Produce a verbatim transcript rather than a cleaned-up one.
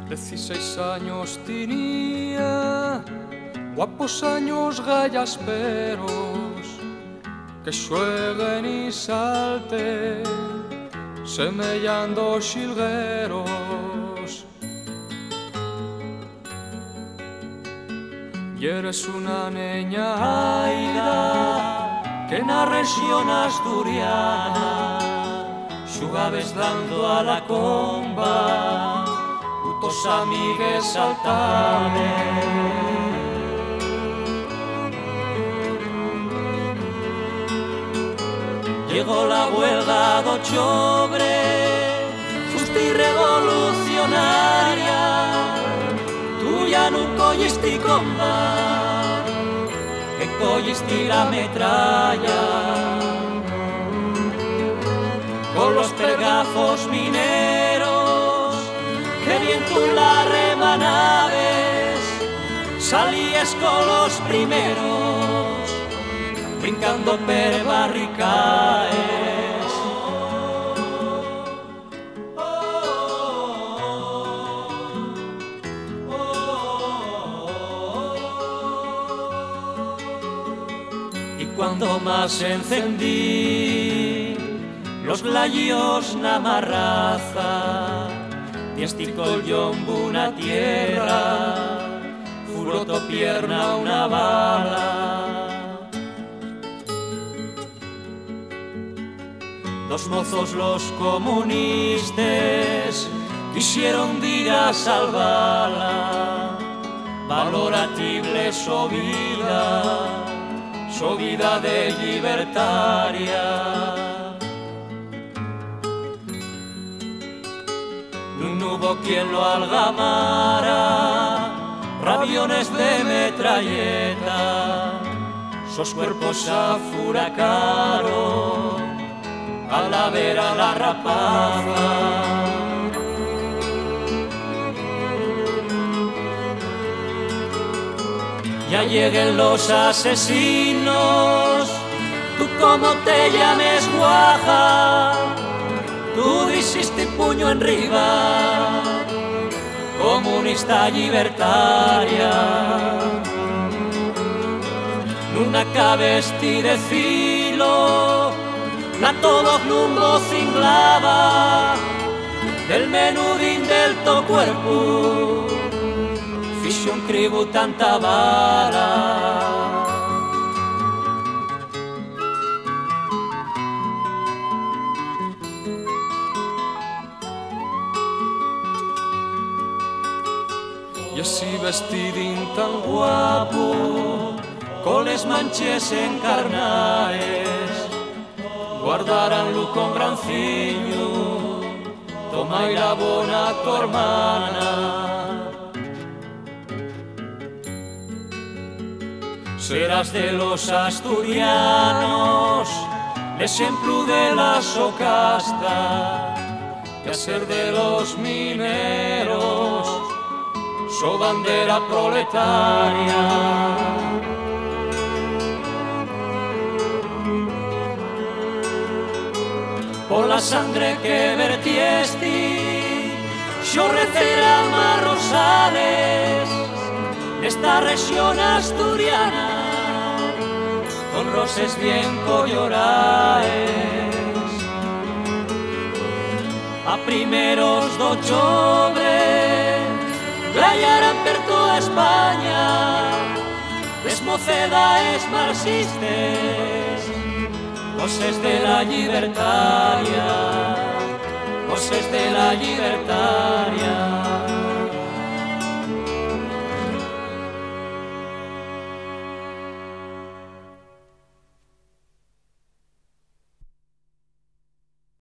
Dieciséis años tenía, guapos años gallasperos, que xueguen y salten, semellando xilgueros. Y eres una neña aida que na región asturiana xugabes dando a la comba, tus amigues saltaven. Llegó la huelga do chobre, fusti revolucionaria, tú ya no collesti comba, que collesti la metralla. Con los pergazos mineros, que bien tú la remanabes, salías con los primeros, brincando per barricaes. Y cuando más encendí los glayos na marraza, diestico el yombo una tierra, furó pierna una bala. Dos mozos los comunistas quisieron ir a salvarla, valoratible su vida, su vida de libertaria. No hubo quien lo algamara, rabiones de metralleta, sus cuerpos afuracaron a la vera la rapaza. Ya lleguen los asesinos, tú como te llames guaja, tú dijiste puño en riba, comunista libertaria. Nuna cabesti de filo, na todos lumbo cinglaba, del menudín del to cuerpo, fixe un cribo tanta vara. Y así vestidín tan guapo, con les manches encarnaes, guardaranlo con gran ciño, toma y la bona tu hermana. Serás de los asturianos, l'eixemplo de la socasta, que a ser de los mineros, su bandera proletaria. Por la sangre que vertiesti, yo recerá más rosales de esta región asturiana, con roses bien colloraes. A primeros d'octubre glayaran per toda España les mocedades marxistes, voces de la libertaria, voces de la libertad.